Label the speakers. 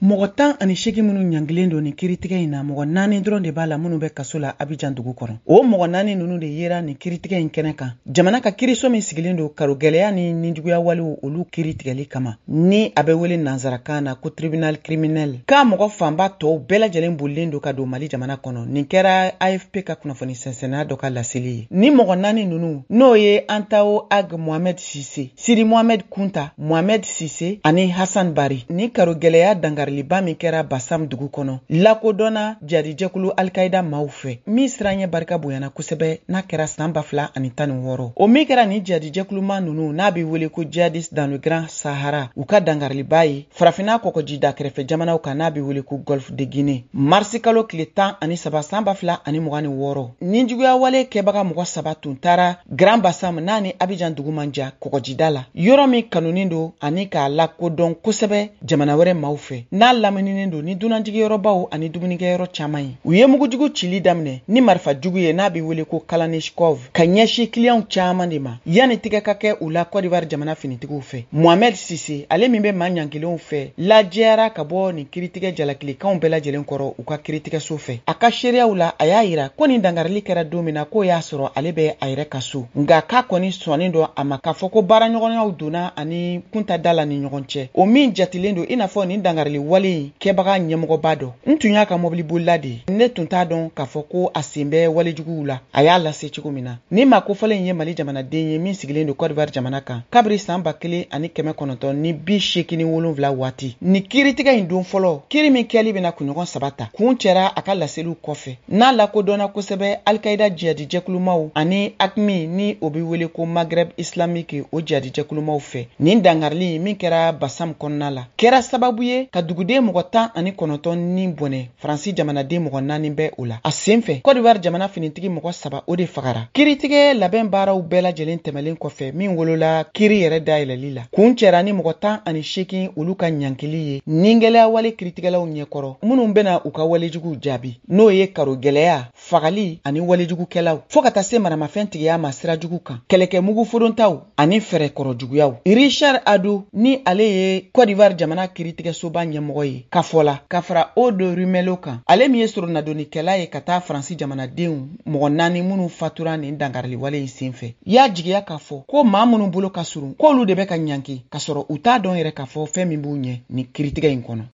Speaker 1: Mɔgɔ 18 minnu ɲangilen don ni kiritigɛ in na, mɔgɔ 4 dɔrɔn de b'a la minnu bɛ kaso la Abidjan dugu kɔnɔ. O mɔgɔ 4 ninnu de yera ni kiritigɛ in kɛnɛ kan. Jamana ka kiriso min sigilen don karo gɛlɛya ni ninjuguya walew olu kiritigɛli kama. Ni a bɛ wele nanzarakan na ko tribunal criminel. K'a mɔgɔ fanba tɔw bɛɛ lajɛlen bolilen don ka don Mali jamana kɔnɔ. Nin kɛra AFP ka kunnafoni sɛnsɛnna dɔ ka laseli ye. Ni mɔgɔ 4 ninnu n'o ye Antao Ag Mohamed Sise, Siri Mohamed Kunta, Mohamed Sise ani Hassan Bari. Ni karo gɛlɛya dangariliba min kɛra Bassam dugu kɔnɔ lakodɔnna jadijɛkulu Al-Qaida maaw fɛ. Min siranye barika bonyana kosɛbɛ n'a kɛra san 2016. O min kɛra ni jadijɛkuluma ninnu n'a bɛ wele ko Djihadistes dans le Grand Sahara u ka dangariliba ye farafina kɔkɔjida kɛrɛfɛ jamanaw kan n'a bɛ wele ko Golfe de Guinée. Marsi kalo tile 17 san 2026 ninjuguya wale kɛbaga mɔgɔ 3 tun taara Grand Bassam n'a ni Abidjan dugu man jan kɔkɔjida la. Yɔrɔ min kanunin don ani k'a lakodɔn kosɛbɛ jamana wɛrɛ maaw fɛ. N'a lamininen don ni dunanjigiyɔrɔbaw ani dumunikɛyɔrɔ caman ye. U ye mugujugu cili daminɛ ni marifa jugu ye n'a bɛ wele ko Kalashnikov ka ɲɛsin clients caman de ma. Yani tigɛ ka kɛ u la Côte d'Ivoire jamana finitigiw fɛ. Mohamed Sise ale min bɛ maa ɲangilenw fɛ lajɛyara ka bɔ ni kiritigɛ jalakilikanw bɛɛ lajɛlen kɔrɔ u ka kiritigɛso fɛ. A ka seereyaw la a y'a yira ko nin dangarili kɛra don min na k'o y'a sɔrɔ ale bɛ a yɛrɛ ka so. Nka k'a kɔni sɔnnen don a ma k'a fɔ ko baaraɲɔgɔnyaw donna ani kuntada la ni ɲɔgɔn cɛ. O min jatilen don i n'a fɔ nin dangarili wale in kɛbaga ɲɛmɔgɔba dɔ. N tun y'a ka mobili bolila de ye. Ne tun t'a dɔn k'a fɔ ko a sen bɛ walejuguw la. A y'a lase cogo min na. Ni maa kofɔlen in ye Mali jamanaden ye min sigilen don Côte d'Ivoire jamana kan. Kabiri san 1987 waati. Ni kiritigɛ in don fɔlɔ, kiri min kɛli bɛna kunɲɔgɔn 3 ta. Kun cɛra a ka laseliw kɔfɛ. N'a lakodɔnna kosɛbɛ Al-Qaida jihadijɛkulumaw ani AQMI ni o bɛ wele ko Maghreb Islamique o jihadijɛkulumaw fɛ. Nin dangarili min kɛra Bassam kɔnɔna la kɛra sababu ye ka duguden mɔgɔ 19 ni bɔnɛ Faransi jamanaden mɔgɔ 4 bɛ o la. A senfɛ Côte d'Ivoire jamana finitigi mɔgɔ 3 o de fagara. Kiritigɛ labɛn baaraw bɛɛ lajɛlen tɛmɛlen kɔfɛ min wolola kiri yɛrɛ dayɛlɛli la. Kun cɛra ni mɔgɔ 18 olu ka ɲankili ye ni gɛlɛya wale kiritigɛlaw ɲɛkɔrɔ minnu bɛna u ka walejugu jaabi n'o ye karo gɛlɛya, fagali ani walejugukɛlaw fo ka taa se maramafɛn tigiya ma sirajugu kan. Kɛlɛkɛ mugu fodontaw ani fɛrɛ kɔrɔ juguyaw. Richard Ado ni ale ye Côte d'Ivoire jamana kiritigɛsoba ɲɛmɔgɔ ye. Ka fɔla ka fara Odo Rumelo kan. Ale min ye soronadonikɛla ye ka taa Faransi jamanadenw mɔgɔ 4 minnu fatura nin dangarili wale in senfɛ. Y'a jigiya k'a fɔ ko maa minnu bolo ka surun k'olu de bɛ ka ɲanki ka sɔrɔ u t'a dɔn yɛrɛ k'a fɔ fɛn min b'u ɲɛ ni kiritigɛ in kɔnɔ.